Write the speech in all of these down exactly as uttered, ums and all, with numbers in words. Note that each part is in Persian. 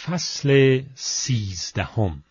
فصل سیزدهم.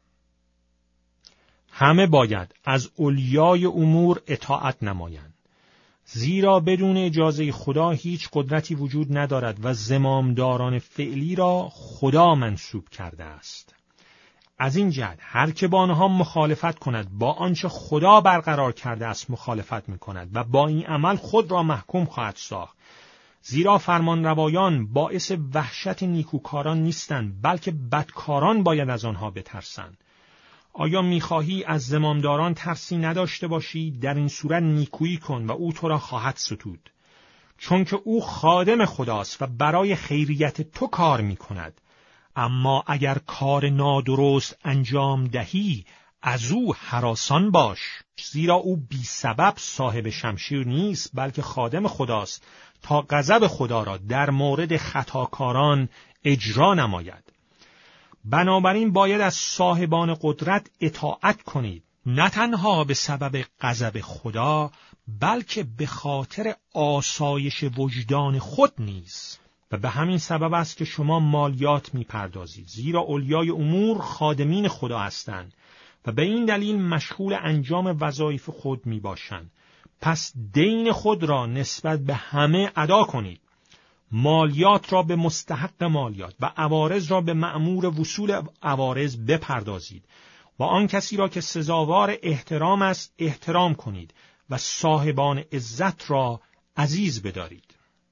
همه باید از اولیای امور اطاعت نمایند، زیرا بدون اجازه خدا هیچ قدرتی وجود ندارد و زمامداران فعلی را خدا منصوب کرده است. از این جهت هر که با آنها مخالفت کند با آنچه خدا برقرار کرده است مخالفت می‌کند و با این عمل خود را محکوم خواهد ساخت، زیرا فرمانروایان باعث وحشت نیکوکاران نیستند، بلکه بدکاران باید از آنها بترسند. آیا می‌خواهی از زمامداران ترسی نداشته باشی؟ در این صورت نیکویی کن و او تو را خواهد ستود، چون که او خادم خداست و برای خیریت تو کار می‌کند. اما اگر کار نادرست انجام دهی از او هراسان باش، زیرا او بی سبب صاحب شمشیر نیست، بلکه خادم خداست تا غضب خدا را در مورد خطاکاران اجرا نماید. بنابراین باید از صاحبان قدرت اطاعت کنید، نه تنها به سبب غضب خدا، بلکه به خاطر آسایش وجدان خود نیز. و به همین سبب است که شما مالیات می‌پردازید، زیرا اولیای امور خادمین خدا هستند و به این دلیل مشغول انجام وظایف خود میباشند. پس دین خود را نسبت به همه ادا کنید. مالیات را به مستحق مالیات و عوارض را به مأمور وصول عوارض بپردازید و آن کسی را که سزاوار احترام است احترام کنید و صاحبان عزت را عزیز بدارید.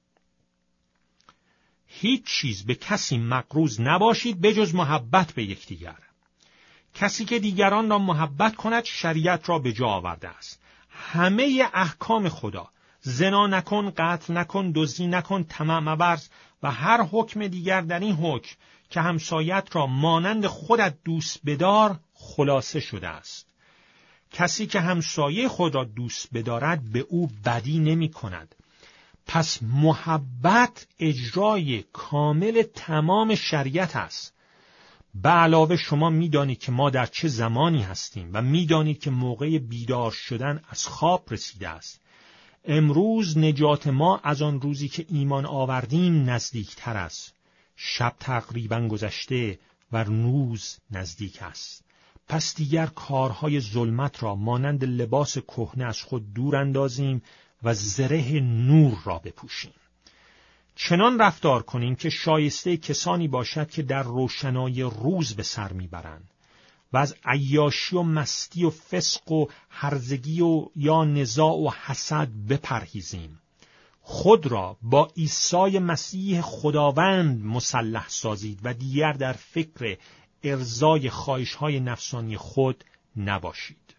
هیچ چیز به کسی مقروض نباشید بجز محبت به یکدیگر. کسی که دیگران را محبت کند شریعت را به جا آورده است. همه احکام خدا، زنا نکن، قتل نکن، دزدی نکن، طمع مورز و هر حکم دیگر در این حکم که همسایت را مانند خودت دوست بدار خلاصه شده است. کسی که همسایه خود را دوست بدارد به او بدی نمی کند. پس محبت اجرای کامل تمام شریعت است. به علاوه شما می‌دانید که ما در چه زمانی هستیم و می‌دانید که موقع بیدار شدن از خواب رسیده است. امروز نجات ما از آن روزی که ایمان آوردیم نزدیکتر است. شب تقریباً گذشته و روز نزدیک است. پس دیگر کارهای ظلمت را مانند لباس کهنه از خود دور اندازیم و زره نور را بپوشیم. چنان رفتار کنیم که شایسته کسانی باشد که در روشنای روز به سر میبرند و از عیاشی و مستی و فسق و هرزگی و یا نزاع و حسد بپرهیزیم. خود را با عیسی مسیح خداوند مسلح سازید و دیگر در فکر ارضای خواهش‌های نفسانی خود نباشید.